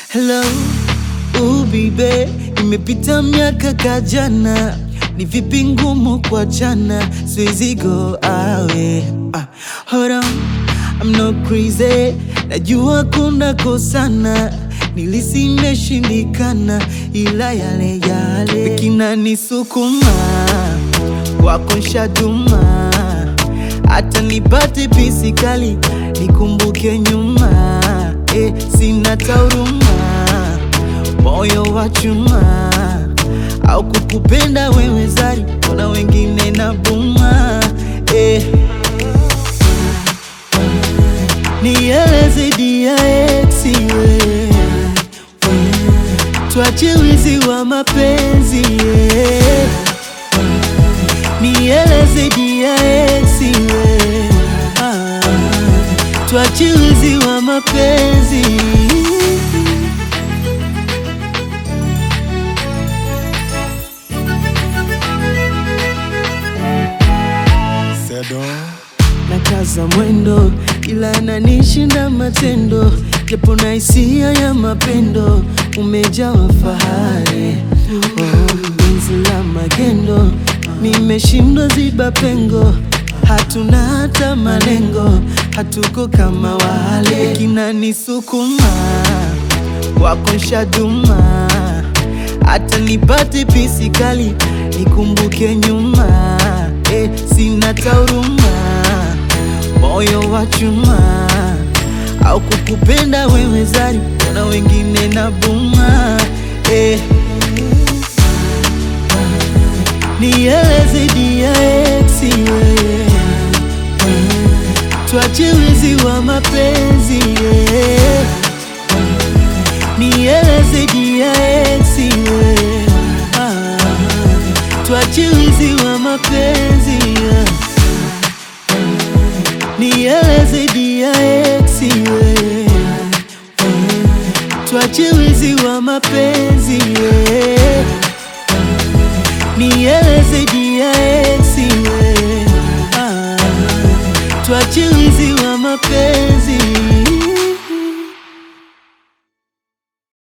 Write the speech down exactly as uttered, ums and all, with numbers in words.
Hello, ooh baby, imepita miaka kajana, ni vipi ngumu kwa jana, siwezi go away. uh, Hold on, I'm not crazy, najua kuna kosana, nilisi imeshindikana, ila yale yale kina nisukuma, wako nshaduma, hata nipate pisi kali, nikumbuke nyuma. Eh, sina tauruma, moyo wa chuma, au kukupenda wewe zari, kuna wengine na buma. Eh, nieleze dia exi we, tuache wizi wa mapenzi. Yeah. Nieleze dia exi we, ah, tuache wizi wa mapenzi. Sedo Nakaza mwendo ila ananishinda matendo, japo na hisia ya mapendo, umejawa fahari. Oh, penzi la magendo, nimeshindwa ziba pengo, hatuna hata malengo, hatuko kama wale kina nisukuma, wako nshaduma, hata nipate pisi kali, nikumbuke nyuma. Eh, sina tauruma, moyo wa chuma, au kukupenda wewe zari, kuna wengine na buma. Eh, nieleze dia exi we, tuache wizi wa mapenzi. Yeah. Nieleze dia exi we, ah, tuache wizi wa mapenzi. Yeah. Nieleze dia exi we, tuache wizi wa mapenzi. Yeah. Nieleze dia exi we, ah, tuache wizi wa mapenzi.